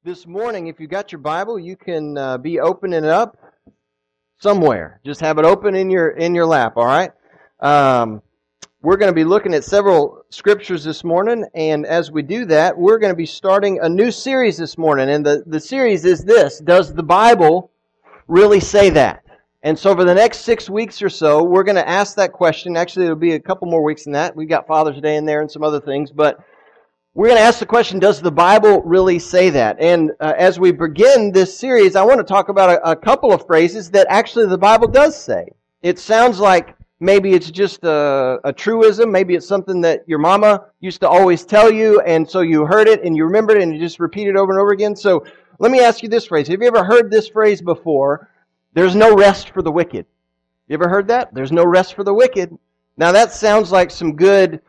This morning, if you got your Bible, you can be opening it up somewhere. Just have it open in your lap, all right? We're going to be looking at several scriptures this morning, and as we do that, we're going to be starting a new series this morning, and the series is this: Does the Bible really say that? And so for the next 6 weeks or so, we're going to ask that question. Actually, it'll be a couple more weeks than that. We've got Father's Day in there and some other things, but we're going to ask the question, does the Bible really say that? And as we begin this series, I want to talk about a couple of phrases that actually the Bible does say. It sounds like maybe it's just a truism. Maybe it's something that your mama used to always tell you, and so you heard it and you remembered it and you just repeat it over and over again. So let me ask you this phrase. Have you ever heard this phrase before? There's no rest for the wicked. You ever heard that? There's no rest for the wicked. Now that sounds like some good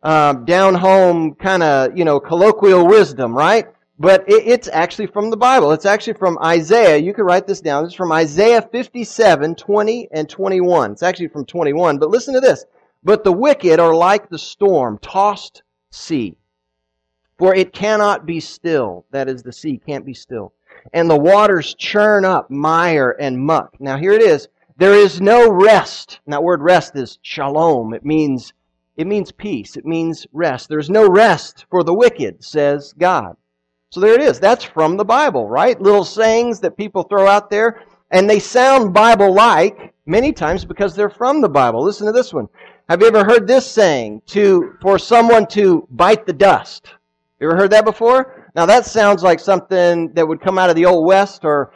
down-home kind of, colloquial wisdom, right? But it's actually from the Bible. It's actually from Isaiah. You can write this down. It's from Isaiah 57, 20 and 21. It's actually from 21. But listen to this. But the wicked are like the storm, tossed sea. For it cannot be still. That is, the sea can't be still. And the waters churn up mire and muck. Now here it is. There is no rest. And that word rest is shalom. It means peace. It means rest. There's no rest for the wicked, says God. So there it is. That's from the Bible, right? Little sayings that people throw out there, and they sound Bible-like many times because they're from the Bible. Listen to this one. Have you ever heard this saying, for someone to bite the dust? You ever heard that before? Now that sounds like something that would come out of the Old West, or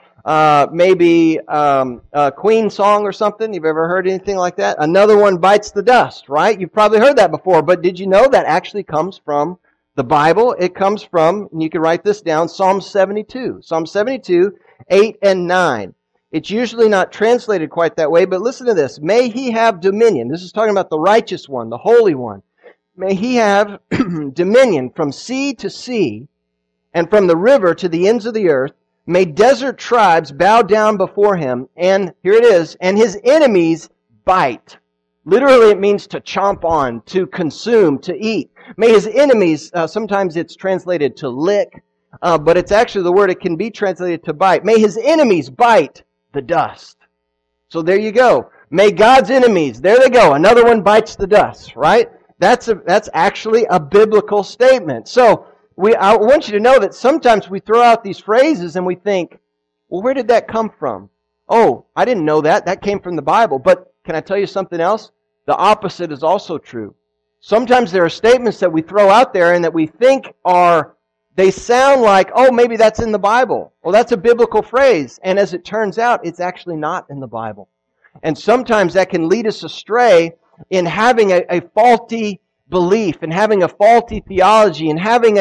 maybe a Queen song or something. You've ever heard anything like that? Another one bites the dust, right? You've probably heard that before, but did you know that actually comes from the Bible? It comes from, and you can write this down, Psalm 72. Psalm 72, 8 and 9. It's usually not translated quite that way, but listen to this. May he have dominion. This is talking about the righteous one, the holy one. May he have dominion from sea to sea and from the river to the ends of the earth. May desert tribes bow down before him, and here it is, and his enemies bite. Literally it means to chomp on, to consume, to eat. May his enemies, sometimes it's translated to lick, but it's actually the word, it can be translated to bite. May his enemies bite the dust. So there you go. May God's enemies, there they go, another one bites the dust, right? That's actually a biblical statement. So I want you to know that sometimes we throw out these phrases and we think, well, where did that come from? Oh, I didn't know that. That came from the Bible. But can I tell you something else? The opposite is also true. Sometimes there are statements that we throw out there and that we think they sound like, oh, maybe that's in the Bible. Well, that's a biblical phrase. And as it turns out, it's actually not in the Bible. And sometimes that can lead us astray in having a faulty belief and having a faulty theology and having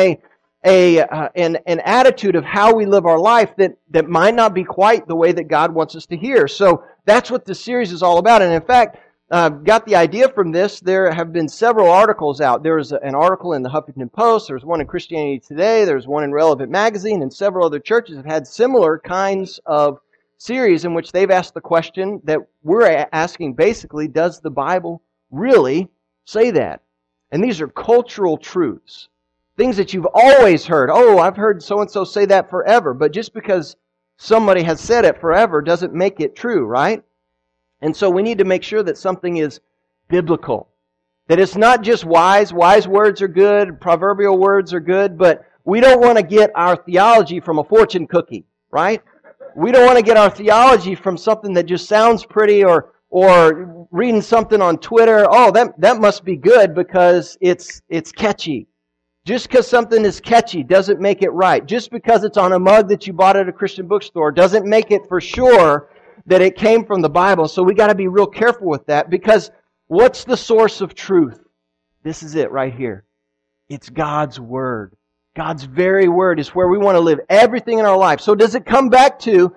an attitude of how we live our life that might not be quite the way that God wants us to hear. So that's what this series is all about. And in fact, got the idea from this. There have been several articles out. There was an article in the Huffington Post. There's one in Christianity Today. There's one in Relevant Magazine, and several other churches have had similar kinds of series in which they've asked the question that we're asking basically, does the Bible really say that? And these are cultural truths. Things that you've always heard. Oh, I've heard so-and-so say that forever. But just because somebody has said it forever doesn't make it true, right? And so we need to make sure that something is biblical. That it's not just wise. Wise words are good. Proverbial words are good. But we don't want to get our theology from a fortune cookie, right? We don't want to get our theology from something that just sounds pretty or reading something on Twitter. Oh, that must be good because it's catchy. Just because something is catchy doesn't make it right. Just because it's on a mug that you bought at a Christian bookstore doesn't make it for sure that it came from the Bible. So we got to be real careful with that, because what's the source of truth? This is it right here. It's God's Word. God's very Word is where we want to live everything in our life. So does it come back to,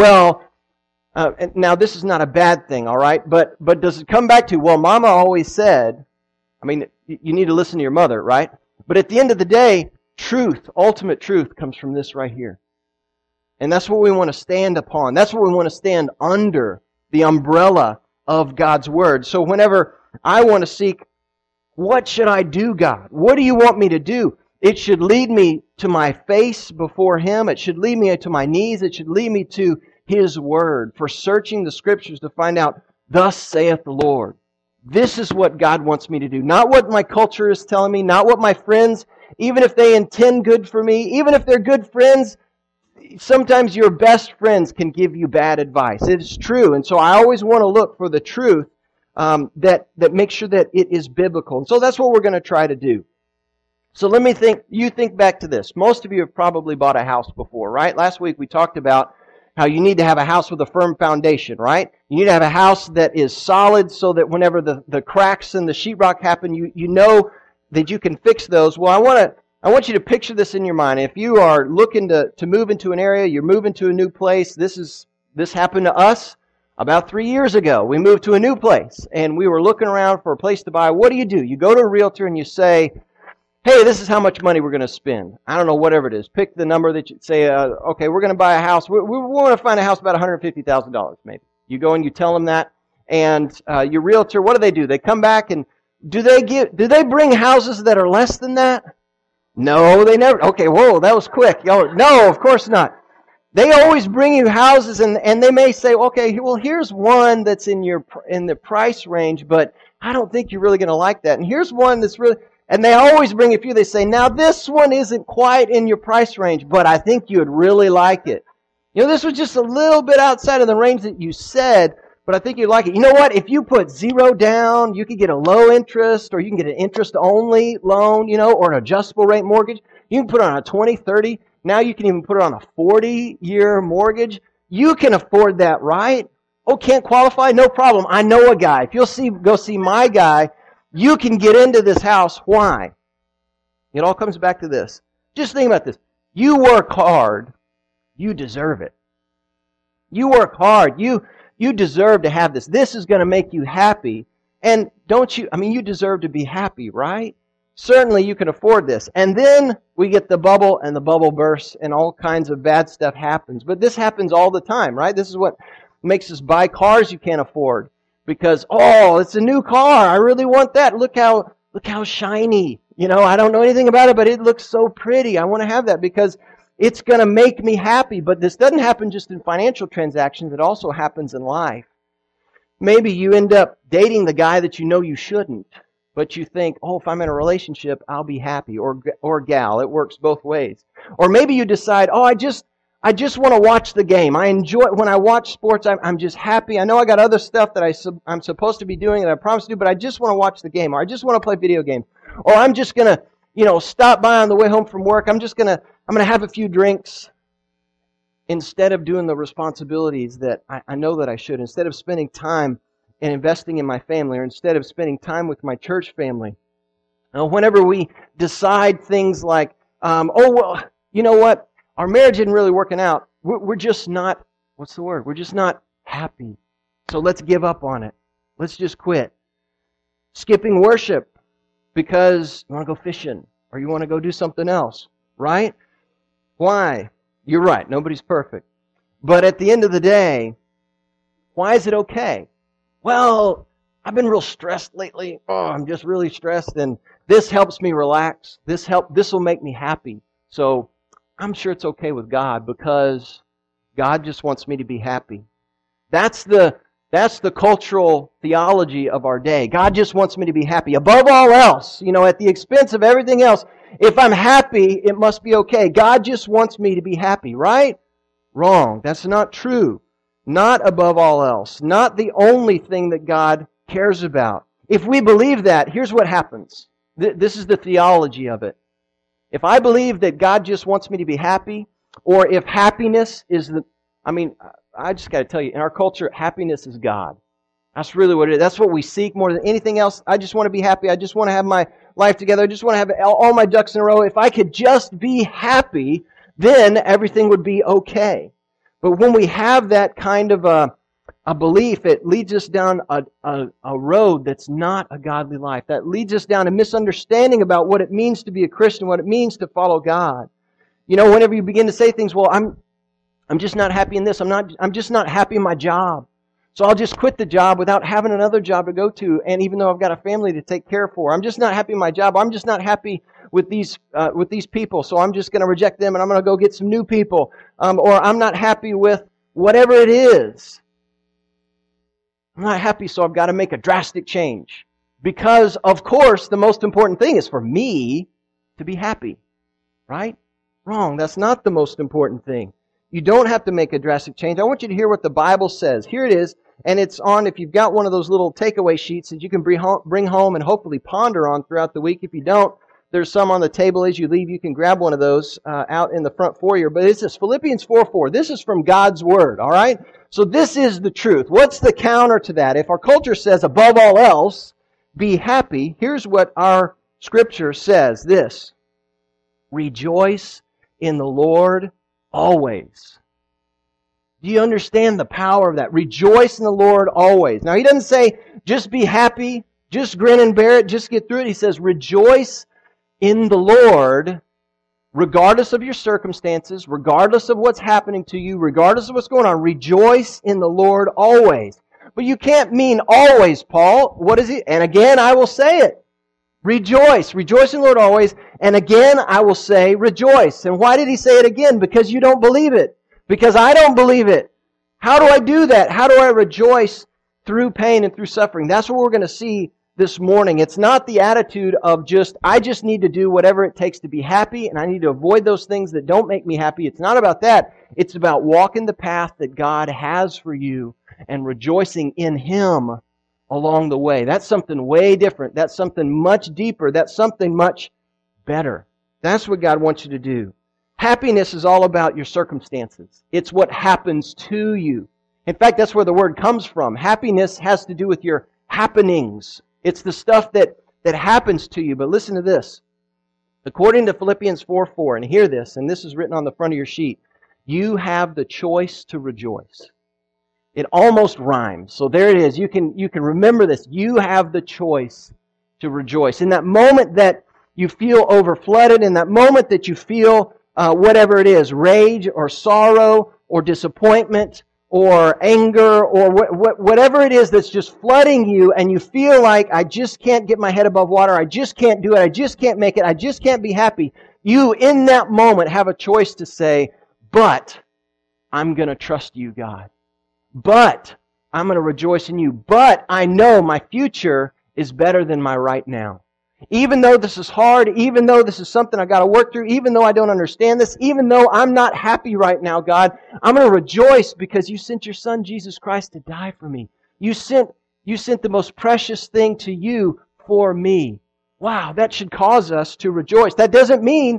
now this is not a bad thing, all right? But does it come back to, well, Mama always said, you need to listen to your mother, right? But at the end of the day, truth, ultimate truth, comes from this right here. And that's what we want to stand upon. That's what we want to stand under, the umbrella of God's Word. So whenever I want to seek, what should I do, God? What do you want me to do? It should lead me to my face before Him. It should lead me to my knees. It should lead me to His Word for searching the Scriptures to find out, thus saith the Lord. This is what God wants me to do. Not what my culture is telling me, not what my friends, even if they intend good for me, even if they're good friends, sometimes your best friends can give you bad advice. It's true. And so I always want to look for the truth that makes sure that it is biblical. And so that's what we're going to try to do. So let me think back to this. Most of you have probably bought a house before, right? Last week we talked about how you need to have a house with a firm foundation, right? You need to have a house that is solid so that whenever the cracks in the sheetrock happen, you know that you can fix those. Well, I want you to picture this in your mind. If you are looking to move into an area, you're moving to a new place. This happened to us about 3 years ago. We moved to a new place and we were looking around for a place to buy. What do? You go to a realtor and you say, hey, this is how much money we're going to spend. I don't know, whatever it is. Pick the number that you say, okay, we're going to buy a house. We want to find a house about $150,000 maybe. You go and you tell them that, and your realtor, what do? They come back and do they bring houses that are less than that? No, they never. Okay, whoa, that was quick. No, of course not. They always bring you houses, and they may say, okay, well, here's one that's in the price range, but I don't think you're really going to like that. And here's one that's really... And they always bring a few. They say, now this one isn't quite in your price range, but I think you would really like it. This was just a little bit outside of the range that you said, but I think you'd like it. You know what? If you put 0 down, you could get a low interest, or you can get an interest-only loan, or an adjustable rate mortgage. You can put it on a 20, 30. Now you can even put it on a 40-year mortgage. You can afford that, right? Oh, can't qualify? No problem. I know a guy. If you'll go see my guy, you can get into this house. Why? It all comes back to this. Just think about this. You work hard. You deserve it. You work hard. You deserve to have this. This is going to make you happy. And don't you, you deserve to be happy, right? Certainly you can afford this. And then we get the bubble, and the bubble bursts, and all kinds of bad stuff happens. But this happens all the time, right? This is what makes us buy cars you can't afford. Because, it's a new car. I really want that. Look how shiny. I don't know anything about it, but it looks so pretty. I want to have that because it's going to make me happy. But this doesn't happen just in financial transactions. It also happens in life. Maybe you end up dating the guy that you know you shouldn't, but you think, if I'm in a relationship, I'll be happy. Or gal. It works both ways. Or maybe you decide, I just want to watch the game. I enjoy when I watch sports. I'm just happy. I know I got other stuff that I'm supposed to be doing that I promised to do, but I just want to watch the game, or I just want to play video games, or I'm just gonna, stop by on the way home from work. I'm gonna have a few drinks instead of doing the responsibilities that I know that I should. Instead of spending time and investing in my family, or instead of spending time with my church family. Whenever we decide things like, you know what? Our marriage isn't really working out. We're just not, what's the word? We're just not happy. So let's give up on it. Let's just quit. Skipping worship because you want to go fishing or you want to go do something else, right? Why? You're right. Nobody's perfect. But at the end of the day, why is it okay? Well, I've been real stressed lately. I'm just really stressed, and this helps me relax. This will make me happy. So I'm sure it's okay with God because God just wants me to be happy. That's the cultural theology of our day. God just wants me to be happy. Above all else, at the expense of everything else, if I'm happy, it must be okay. God just wants me to be happy, right? Wrong. That's not true. Not above all else. Not the only thing that God cares about. If we believe that, here's what happens. This is the theology of it. If I believe that God just wants me to be happy, or if happiness is I just got to tell you, in our culture, happiness is God. That's really what it is. That's what we seek more than anything else. I just want to be happy. I just want to have my life together. I just want to have all my ducks in a row. If I could just be happy, then everything would be okay. But when we have that kind of a belief, it leads us down a road that's not a godly life. That leads us down a misunderstanding about what it means to be a Christian, what it means to follow God. Whenever you begin to say things, well, I'm just not happy in this. I'm just not happy in my job. So I'll just quit the job without having another job to go to, and even though I've got a family to take care for. I'm just not happy with my job. I'm just not happy with these people, so I'm just going to reject them and I'm going to go get some new people. Or I'm not happy with whatever it is. I'm not happy, so I've got to make a drastic change. Because, of course, the most important thing is for me to be happy. Right? Wrong. That's not the most important thing. You don't have to make a drastic change. I want you to hear what the Bible says. Here it is, and it's on, if you've got one of those little takeaway sheets that you can bring home and hopefully ponder on throughout the week. If you don't, there's some on the table as you leave. You can grab one of those out in the front foyer. But this is Philippians 4:4. This is from God's Word, all right? So this is the truth. What's the counter to that? If our culture says, above all else, be happy, here's what our Scripture says, this: rejoice in the Lord always. Do you understand the power of that? Rejoice in the Lord always. Now, He doesn't say, just be happy, just grin and bear it, just get through it. He says, rejoice in the Lord, regardless of your circumstances, regardless of what's happening to you, regardless of what's going on. Rejoice in the Lord always. But you can't mean always, Paul. What is it? And again, I will say it. Rejoice. Rejoice in the Lord always. And again, I will say rejoice. And why did he say it again? Because you don't believe it. Because I don't believe it. How do I do that? How do I rejoice through pain and through suffering? That's what we're going to see this morning. It's not the attitude of I just need to do whatever it takes to be happy, and I need to avoid those things that don't make me happy. It's not about that. It's about walking the path that God has for you and rejoicing in Him along the way. That's something way different. That's something much deeper. That's something much better. That's what God wants you to do. Happiness is all about your circumstances. It's what happens to you. In fact, that's where the word comes from. Happiness has to do with your happenings. It's the stuff that happens to you. But listen to this. According to Philippians 4:4, and hear this, and this is written on the front of your sheet, you have the choice to rejoice. It almost rhymes. So there it is. You can remember this. You have the choice to rejoice. In that moment that you feel overflooded, in that moment that you feel whatever it is, rage or sorrow or disappointment or anger or whatever it is that's just flooding you, and you feel like, I just can't get my head above water, I just can't do it, I just can't make it, I just can't be happy. You, in that moment, have a choice to say, but I'm going to trust you, God. But I'm going to rejoice in you. But I know my future is better than my right now. Even though this is hard, even though this is something I've got to work through, even though I don't understand this, even though I'm not happy right now, God, I'm going to rejoice because you sent your Son, Jesus Christ, to die for me. You sent the most precious thing to you for me. Wow, that should cause us to rejoice. That doesn't mean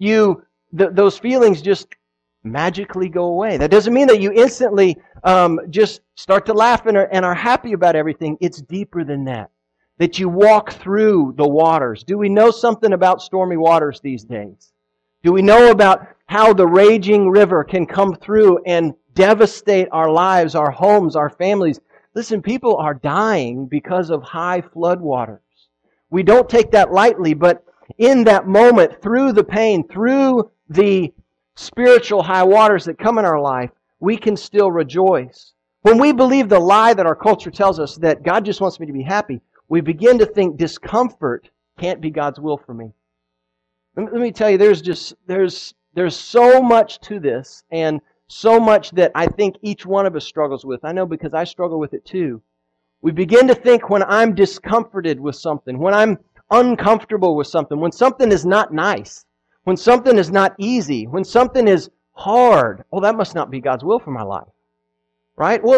those feelings just magically go away. That doesn't mean that you instantly just start to laugh and are happy about everything. It's deeper than that. That you walk through the waters. Do we know something about stormy waters these days? Do we know about how the raging river can come through and devastate our lives, our homes, our families? Listen, people are dying because of high flood waters. We don't take that lightly, but in that moment, through the pain, through the spiritual high waters that come in our life, we can still rejoice. When we believe the lie that our culture tells us that God just wants me to be happy, we begin to think discomfort can't be God's will for me. Let me tell you, there's so much to this, and so much that I think each one of us struggles with. I know because I struggle with it too. We begin to think when I'm discomforted with something, when I'm uncomfortable with something, when something is not nice, when something is not easy, when something is hard, that must not be God's will for my life. Right? Well,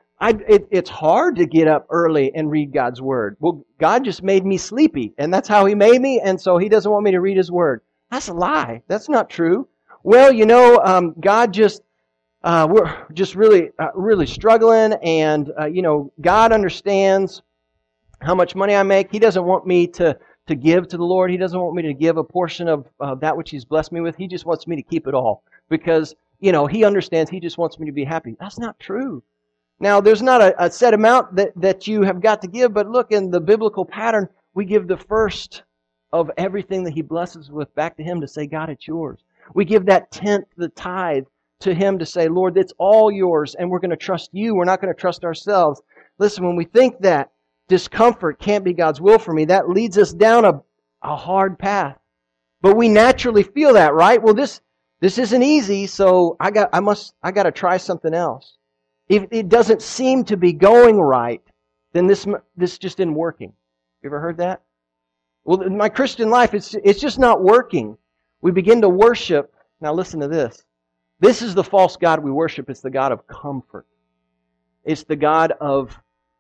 it's hard to get up early and read God's Word. Well, God just made me sleepy, and that's how He made me, and so He doesn't want me to read His Word. That's a lie. That's not true. Well, God we're just really struggling, and, God understands how much money I make. He doesn't want me to give to the Lord. He doesn't want me to give a portion of that which He's blessed me with. He just wants me to keep it all because, He understands. He just wants me to be happy. That's not true. Now, there's not a set amount that you have got to give, but look, in the biblical pattern, we give the first of everything that He blesses with back to Him to say, God, it's yours. We give that tenth, the tithe, to Him to say, Lord, it's all yours, and we're going to trust you. We're not going to trust ourselves. Listen, when we think that discomfort can't be God's will for me, that leads us down a hard path. But we naturally feel that, right? Well, this isn't easy, so I got to try something else. If it doesn't seem to be going right, then this just isn't working. You ever heard that? Well, in my Christian life, it's just not working. We begin to worship. Now listen to this. This is the false God we worship. It's the God of comfort. It's the God of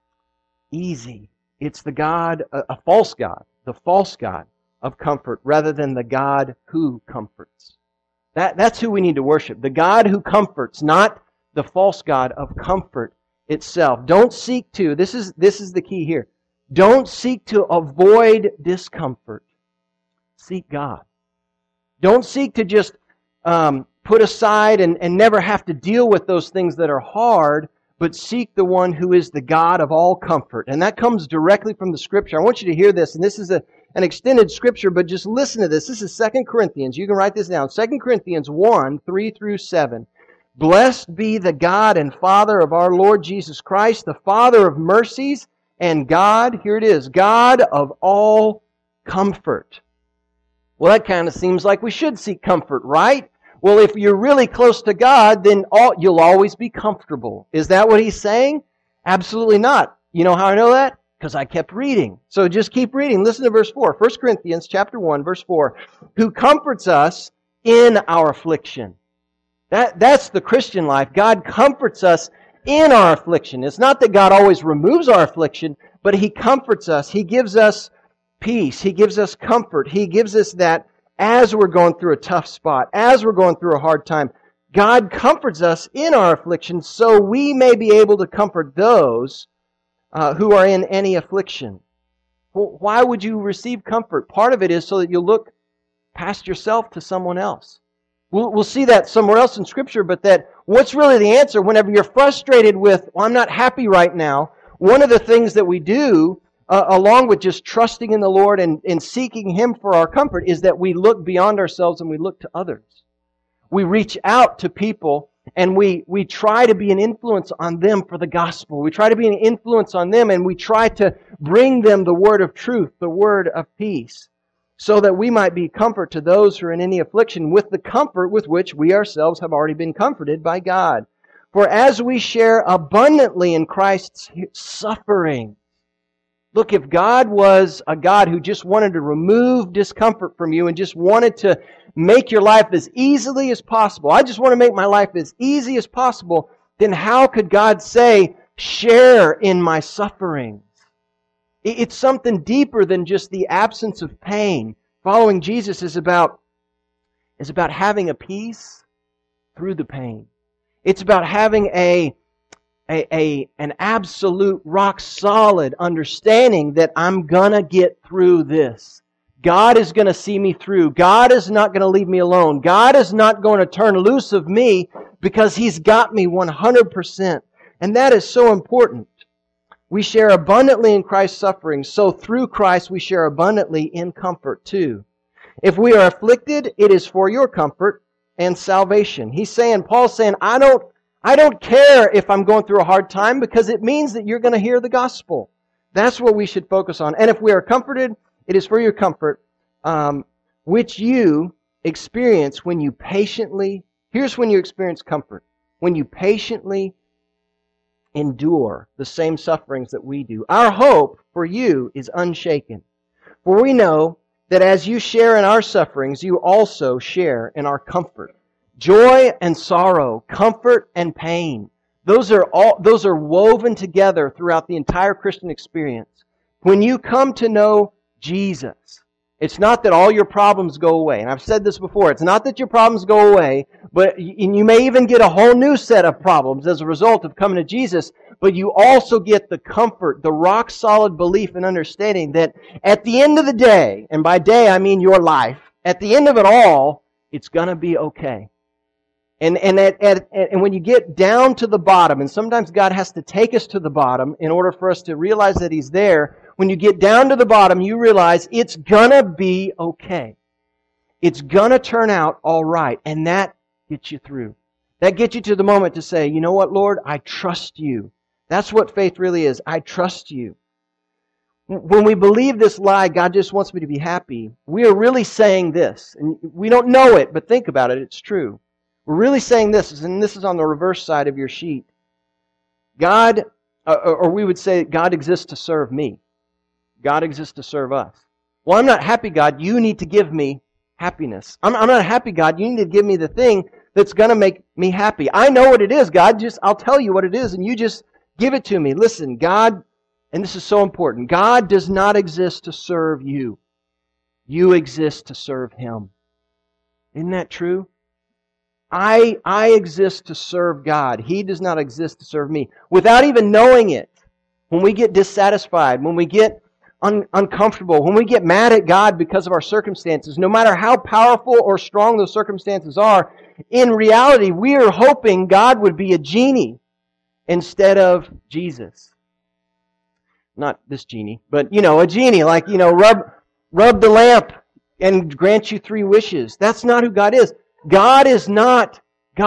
easy. It's the God, a false God, the false God of comfort, rather than the God who comforts. That's who we need to worship. The God who comforts, not the false God of comfort itself. Don't seek to, this is the key here. Don't seek to avoid discomfort. Seek God. Don't seek to just put aside and never have to deal with those things that are hard, but seek the one who is the God of all comfort. And that comes directly from the Scripture. I want you to hear this, and this is an extended Scripture, but just listen to this. This is 2 Corinthians. You can write this down. 2 Corinthians 1, 3 through 7. Blessed be the God and Father of our Lord Jesus Christ, the Father of mercies, and God, here it is, God of all comfort. Well, that kind of seems like we should seek comfort, right? Well, if you're really close to God, then you'll always be comfortable. Is that what he's saying? Absolutely not. You know how I know that? Because I kept reading. So just keep reading. Listen to verse 4. 1 Corinthians chapter 1, verse 4. Who comforts us in our affliction. That's the Christian life. God comforts us in our affliction. It's not that God always removes our affliction, but He comforts us. He gives us peace. He gives us comfort. He gives us that as we're going through a tough spot, as we're going through a hard time. God comforts us in our affliction so we may be able to comfort those who are in any affliction. Well, why would you receive comfort? Part of it is so that you'll look past yourself to someone else. We'll see that somewhere else in Scripture, but that what's really the answer whenever you're frustrated with, well, I'm not happy right now, one of the things that we do, along with just trusting in the Lord and seeking Him for our comfort, is that we look beyond ourselves and we look to others. We reach out to people and we try to be an influence on them for the gospel. We try to be an influence on them and we try to bring them the word of truth, the word of peace, so that we might be comfort to those who are in any affliction with the comfort with which we ourselves have already been comforted by God. For as we share abundantly in Christ's suffering. Look, if God was a God who just wanted to remove discomfort from you and just wanted to make your life as easily as possible, I just want to make my life as easy as possible, then how could God say, share in my suffering? It's something deeper than just the absence of pain. Following Jesus is about having a peace through the pain. It's about having an absolute rock solid understanding that I'm gonna get through this. God is gonna see me through. God is not gonna leave me alone. God is not going to turn loose of me because He's got me 100%. And that is so important. We share abundantly in Christ's suffering, so through Christ we share abundantly in comfort too. If we are afflicted, it is for your comfort and salvation. Paul's saying, I don't care if I'm going through a hard time because it means that you're going to hear the gospel. That's what we should focus on. And if we are comforted, it is for your comfort, which you experience when you patiently, here's when you experience comfort, when you patiently endure the same sufferings that we do. Our hope for you is unshaken. For we know that as you share in our sufferings, you also share in our comfort. Joy and sorrow, comfort and pain. Those are woven together throughout the entire Christian experience. When you come to know Jesus, it's not that all your problems go away. And I've said this before. It's not that your problems go away, but you may even get a whole new set of problems as a result of coming to Jesus. But you also get the comfort, the rock-solid belief and understanding that at the end of the day, and by day I mean your life, at the end of it all, it's going to be okay. And when you get down to the bottom, and sometimes God has to take us to the bottom in order for us to realize that He's there. When you get down to the bottom, you realize it's gonna be okay. It's gonna turn out all right, and that gets you through. That gets you to the moment to say, you know what, Lord, I trust you. That's what faith really is. I trust you. When we believe this lie, God just wants me to be happy, we are really saying this. And we don't know it, but think about it. It's true. We're really saying this, and this is on the reverse side of your sheet. God, or we would say, God exists to serve me. God exists to serve us. Well, I'm not happy, God. You need to give me happiness. I'm not a happy, God. You need to give me the thing that's going to make me happy. I know what it is, God. I'll tell you what it is, and you just give it to me. Listen, God, and this is so important, God does not exist to serve you. You exist to serve Him. Isn't that true? I exist to serve God. He does not exist to serve me. Without even knowing it, when we get dissatisfied, when we get uncomfortable, when we get mad at God because of our circumstances, no matter how powerful or strong those circumstances are, in reality, we are hoping God would be a genie instead of Jesus. Not this genie, but, a genie, like, rub the lamp and grant you 3 wishes. That's not who God is. God is not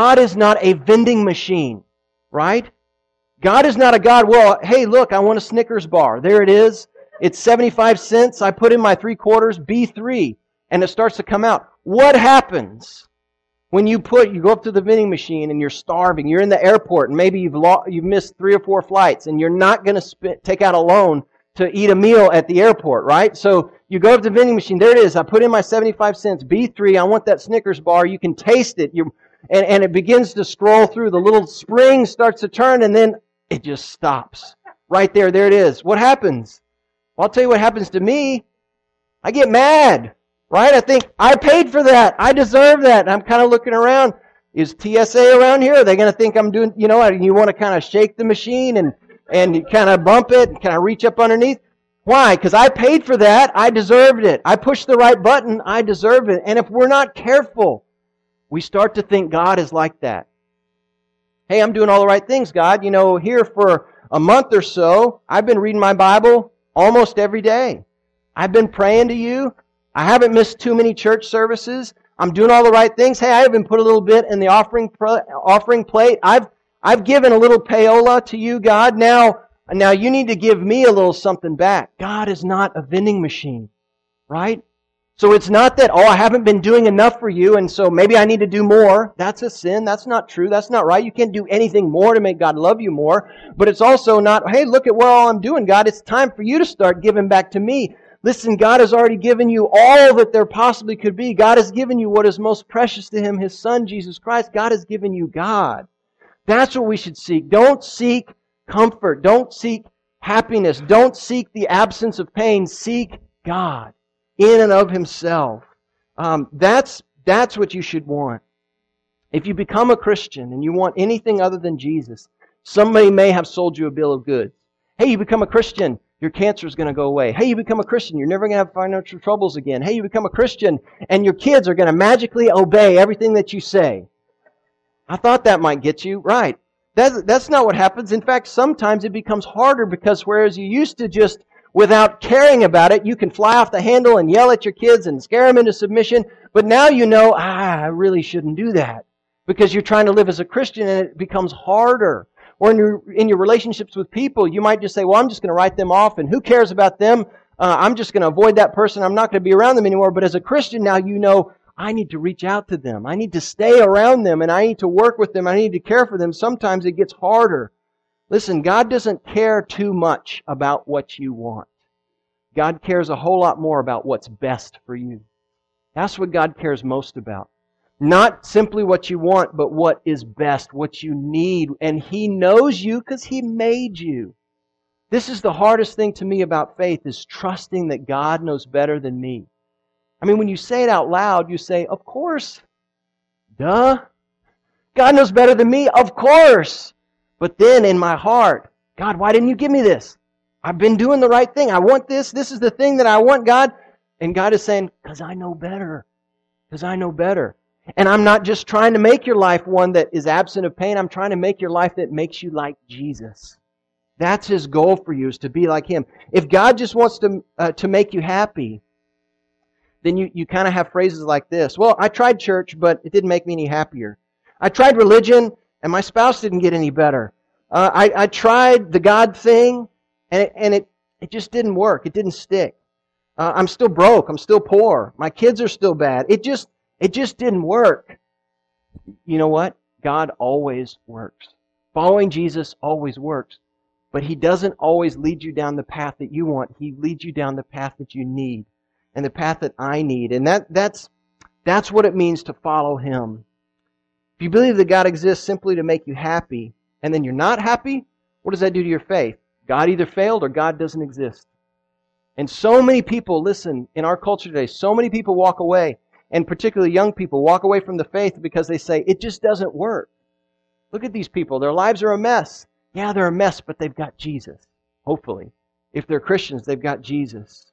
a vending machine, right? God is not a God, well, hey, look, I want a Snickers bar. There it is. It's 75 cents. I put in my 3/4, B3, and it starts to come out. What happens when you go up to the vending machine and you're starving, you're in the airport, and maybe you've missed 3 or 4 flights, and you're not going to take out a loan to eat a meal at the airport, right? So you go up to the vending machine. There it is. I put in my 75 cents, B3. I want that Snickers bar. You can taste it. And it begins to scroll through. The little spring starts to turn, and then it just stops. Right there. There it is. What happens? Well, I'll tell you what happens to me. I get mad, right? I think, I paid for that. I deserve that. And I'm kind of looking around. Is TSA around here? Are they going to think I'm doing, you want to kind of shake the machine and you kind of bump it and kind of reach up underneath? Why? Because I paid for that. I deserved it. I pushed the right button. I deserve it. And if we're not careful, we start to think God is like that. Hey, I'm doing all the right things, God. Here for a month or so, I've been reading my Bible almost every day. I've been praying to you. I haven't missed too many church services. I'm doing all the right things. Hey, I even put a little bit in the offering plate. I've given a little payola to you, God. Now you need to give me a little something back. God is not a vending machine, right? So it's not that, I haven't been doing enough for you, and so maybe I need to do more. That's a sin. That's not true. That's not right. You can't do anything more to make God love you more. But it's also not, hey, look at what all I'm doing, God. It's time for you to start giving back to me. Listen, God has already given you all that there possibly could be. God has given you what is most precious to Him, His Son, Jesus Christ. God has given you God. That's what we should seek. Don't seek comfort. Don't seek happiness. Don't seek the absence of pain. Seek God in and of Himself. That's what you should want. If you become a Christian and you want anything other than Jesus, somebody may have sold you a bill of goods. Hey, you become a Christian, your cancer is going to go away. Hey, you become a Christian, you're never going to have financial troubles again. Hey, you become a Christian, and your kids are going to magically obey everything that you say. I thought that might get you. Right. That's not what happens. In fact, sometimes it becomes harder because whereas you used to just, without caring about it, you can fly off the handle and yell at your kids and scare them into submission. But now you know, I really shouldn't do that because you're trying to live as a Christian, and it becomes harder. Or in your relationships with people, you might just say, well, I'm just going to write them off, and who cares about them? I'm just going to avoid that person. I'm not going to be around them anymore. But as a Christian now, you know, I need to reach out to them. I need to stay around them, and I need to work with them. I need to care for them. Sometimes it gets harder. Listen, God doesn't care too much about what you want. God cares a whole lot more about what's best for you. That's what God cares most about. Not simply what you want, but what is best, what you need. And He knows you because He made you. This is the hardest thing to me about faith, is trusting that God knows better than me. I mean, when you say it out loud, you say, of course. Duh. God knows better than me, of course. But then in my heart, God, why didn't you give me this? I've been doing the right thing. I want this. This is the thing that I want, God. And God is saying, because I know better. Because I know better. And I'm not just trying to make your life one that is absent of pain. I'm trying to make your life that makes you like Jesus. That's His goal for you, is to be like Him. If God just wants to make you happy, then you kind of have phrases like this. Well, I tried church, but it didn't make me any happier. I tried religion, and my spouse didn't get any better. I tried the God thing, and it just didn't work. It didn't stick. I'm still broke. I'm still poor. My kids are still bad. It just didn't work. You know what? God always works. Following Jesus always works. But He doesn't always lead you down the path that you want. He leads you down the path that you need. And the path that I need. And that's what it means to follow Him. If you believe that God exists simply to make you happy, and then you're not happy, what does that do to your faith? God either failed or God doesn't exist. And so many people, listen, in our culture today, so many people walk away, and particularly young people walk away from the faith because they say, it just doesn't work. Look at these people. Their lives are a mess. Yeah, they're a mess, but they've got Jesus. Hopefully. If they're Christians, they've got Jesus.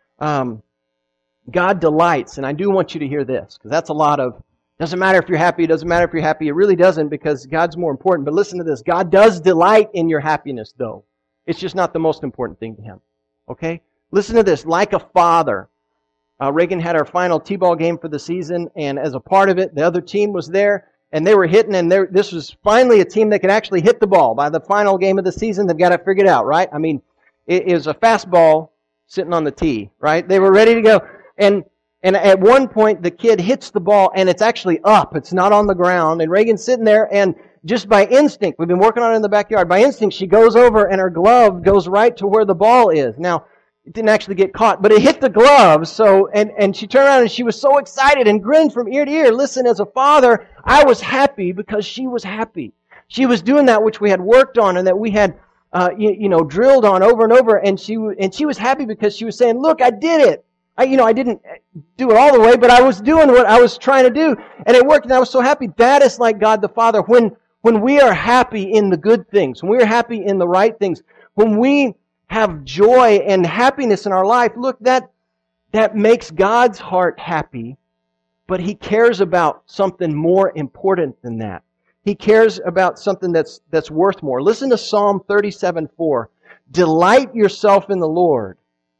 God delights, and I do want you to hear this, because that's a lot of, doesn't matter if you're happy, it doesn't matter if you're happy. It really doesn't, because God's more important. But listen to this. God does delight in your happiness, though. It's just not the most important thing to Him. Okay? Listen to this. Like a father. Reagan had our final T-ball game for the season, and as a part of it, the other team was there, and they were hitting, and this was finally a team that could actually hit the ball. By the final game of the season, they've got it figured out, right? I mean, it was a fastball sitting on the tee, right? They were ready to go. And at one point, the kid hits the ball, and it's actually up. It's not on the ground. And Reagan's sitting there, and just by instinct, we've been working on it in the backyard, by instinct, she goes over, and her glove goes right to where the ball is. Now, it didn't actually get caught, but it hit the glove. So, and she turned around, and she was so excited and grinned from ear to ear. Listen, as a father, I was happy because she was happy. She was doing that which we had worked on and that we had, drilled on over and over. And she was happy because she was saying, "Look, I did it. I didn't do it all the way, but I was doing what I was trying to do, and it worked." And I was so happy. That is like God the Father. When we are happy in the good things, when we are happy in the right things, when we have joy and happiness in our life, look, that makes God's heart happy, but He cares about something more important than that. He cares about something that's worth more. Listen to Psalm 37:4. Delight yourself in the Lord.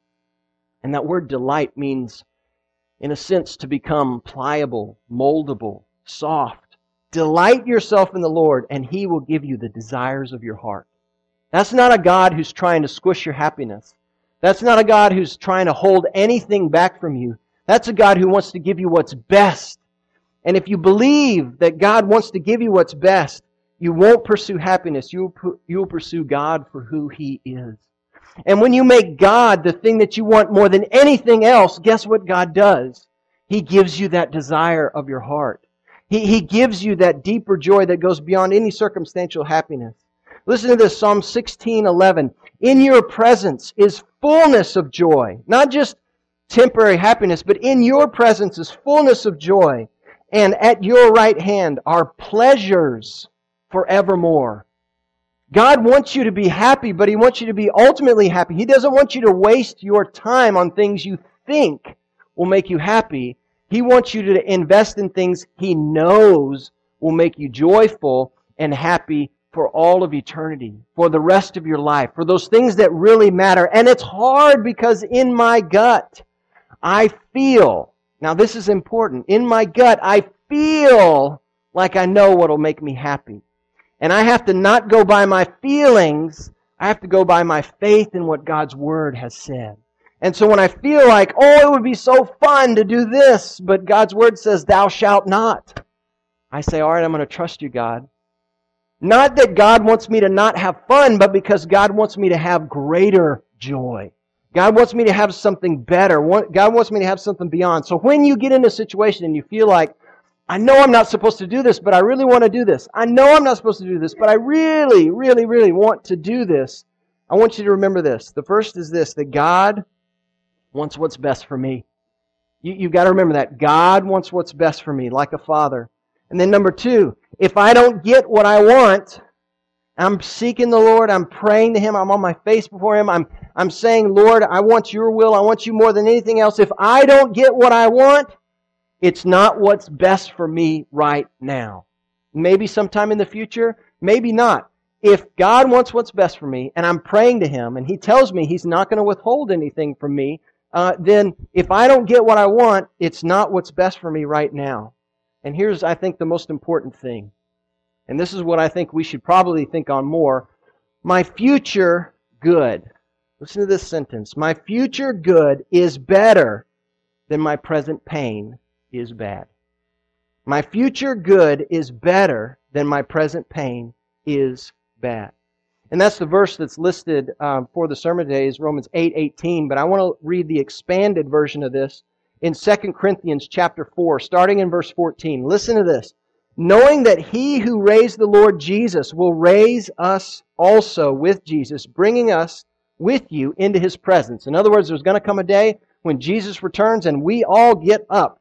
And that word delight means, in a sense, to become pliable, moldable, soft. Delight yourself in the Lord, and He will give you the desires of your heart. That's not a God who's trying to squish your happiness. That's not a God who's trying to hold anything back from you. That's a God who wants to give you what's best. And if you believe that God wants to give you what's best, you won't pursue happiness. You will pursue God for who He is. And when you make God the thing that you want more than anything else, guess what God does? He gives you that desire of your heart. He gives you that deeper joy that goes beyond any circumstantial happiness. Listen to this, Psalm 16:11. In your presence is fullness of joy. Not just temporary happiness, but in your presence is fullness of joy. And at your right hand are pleasures forevermore. God wants you to be happy, but He wants you to be ultimately happy. He doesn't want you to waste your time on things you think will make you happy. He wants you to invest in things He knows will make you joyful and happy for all of eternity, for the rest of your life, for those things that really matter. And it's hard because in my gut, I feel, now this is important, in my gut, I feel like I know what will make me happy. And I have to not go by my feelings, I have to go by my faith in what God's Word has said. And so when I feel like, it would be so fun to do this, but God's Word says, thou shalt not, I say, all right, I'm going to trust you, God. Not that God wants me to not have fun, but because God wants me to have greater joy. God wants me to have something better. God wants me to have something beyond. So when you get in a situation and you feel like, I know I'm not supposed to do this, but I really want to do this. I know I'm not supposed to do this, but I really, really, really want to do this. I want you to remember this. The first is this, that God wants what's best for me. You've got to remember that. God wants what's best for me, like a father. And then number two, if I don't get what I want, I'm seeking the Lord, I'm praying to Him, I'm on my face before Him, I'm saying, Lord, I want Your will, I want You more than anything else. If I don't get what I want, it's not what's best for me right now. Maybe sometime in the future, maybe not. If God wants what's best for me, and I'm praying to Him, and He tells me He's not going to withhold anything from me, then if I don't get what I want, it's not what's best for me right now. And here's, I think, the most important thing. and this is what I think we should probably think on more, my future good. Listen to this sentence. My future good is better than my present pain is bad. My future good is better than my present pain is bad. And that's the verse that's listed for the sermon today is Romans 8:18. But I want to read the expanded version of this in 2 Corinthians chapter 4, starting in verse 14. Listen to this. Knowing that He who raised the Lord Jesus will raise us also with Jesus, bringing us with you into His presence. In other words, there's going to come a day when Jesus returns and we all get up.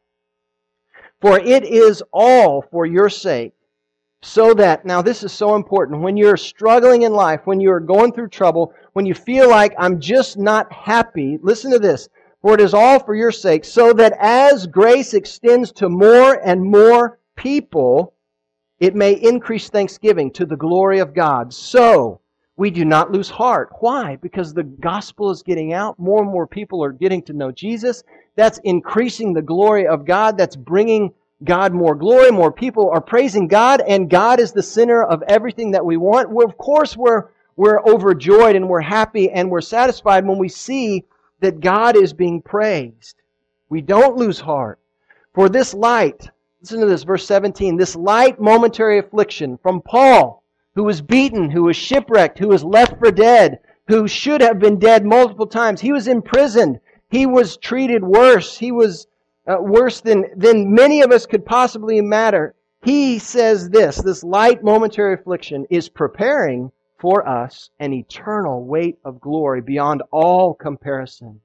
For it is all for your sake, so that, now this is so important, when you're struggling in life, when you're going through trouble, when you feel like I'm just not happy, listen to this. For it is all for your sake, so that as grace extends to more and more people, it may increase thanksgiving to the glory of God. So, we do not lose heart. Why? Because the gospel is getting out. More and more people are getting to know Jesus. That's increasing the glory of God. That's bringing God more glory. More people are praising God, and God is the center of everything that we want. Of course, we're overjoyed and we're happy and we're satisfied when we see that God is being praised. We don't lose heart. For this light, listen to this, verse 17, this light momentary affliction from Paul, who was beaten, who was shipwrecked, who was left for dead, who should have been dead multiple times. He was imprisoned. He was treated worse. He was worse than many of us could possibly imagine. He says this light momentary affliction is preparing for us an eternal weight of glory beyond all comparison.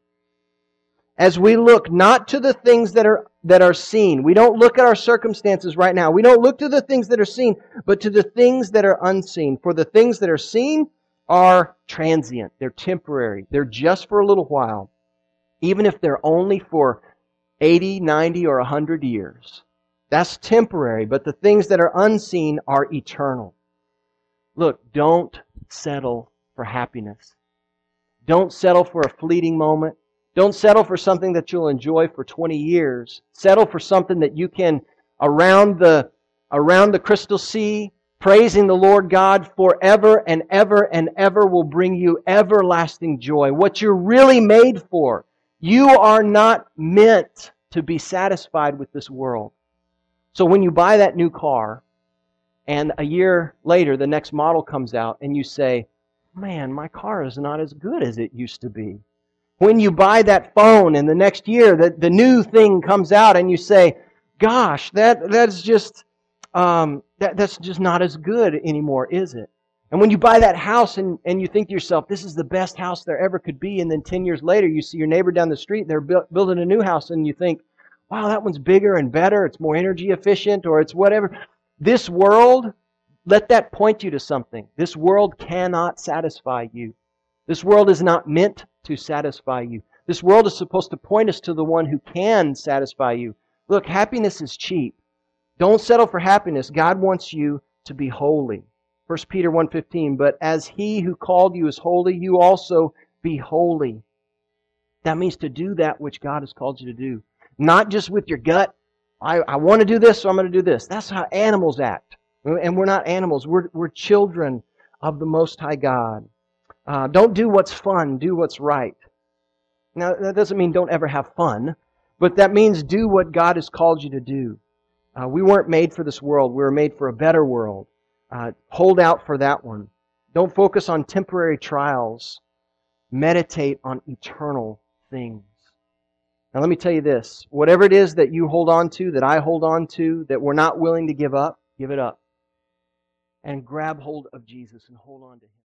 As we look not to the things that are seen. We don't look at our circumstances right now. We don't look to the things that are seen, but to the things that are unseen. For the things that are seen are transient. They're temporary. They're just for a little while. Even if they're only for 80, 90, or 100 years. That's temporary, but the things that are unseen are eternal. Look, don't settle for happiness. Don't settle for a fleeting moment. Don't settle for something that you'll enjoy for 20 years. Settle for something that you can, around the crystal sea, praising the Lord God forever and ever and ever will bring you everlasting joy. What you're really made for. You are not meant to be satisfied with this world. So when you buy that new car, and a year later the next model comes out, and you say, man, my car is not as good as it used to be. When you buy that phone and the next year the new thing comes out and you say, gosh, that's just not as good anymore, is it? And when you buy that house and you think to yourself, this is the best house there ever could be, and then 10 years later you see your neighbor down the street, they're building a new house, and you think, wow, that one's bigger and better, it's more energy efficient, or it's whatever. This world, let that point you to something. This world cannot satisfy you. This world is not meant to satisfy you. This world is supposed to point us to the one who can satisfy you. Look, happiness is cheap. Don't settle for happiness. God wants you to be holy. 1 Peter 1:15, but as He who called you is holy, you also be holy. That means to do that which God has called you to do. Not just with your gut. I want to do this, so I'm going to do this. That's how animals act. And we're not animals. We're children of the Most High God. Don't do what's fun. Do what's right. Now, that doesn't mean don't ever have fun. But that means do what God has called you to do. We weren't made for this world. We were made for a better world. Hold out for that one. Don't focus on temporary trials. Meditate on eternal things. Now let me tell you this. Whatever it is that you hold on to, that I hold on to, that we're not willing to give up, give it up. And grab hold of Jesus and hold on to Him.